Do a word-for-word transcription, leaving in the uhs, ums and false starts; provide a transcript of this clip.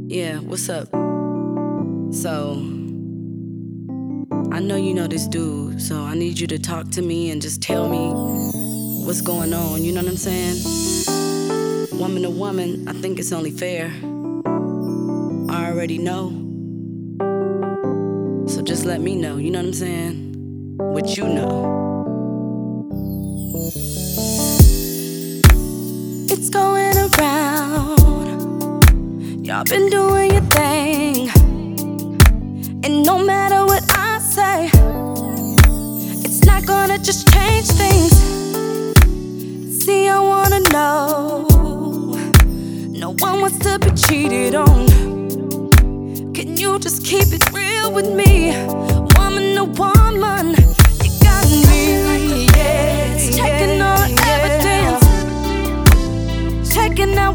Yeah, what's up? So, I know you know this dude, so I need you to talk to me and just tell me what's going on, you know what I'm saying? Woman to woman, I think it's only fair. I already know. So just let me know, you know what I'm saying? What you know. It's going around. Y'all been doing your thing. And no matter what I say, it's not gonna just change things. See, I wanna know. No one wants to be cheated on. Can you just keep it real with me? Woman to woman, you got me, yeah. Checking all the evidence, checking out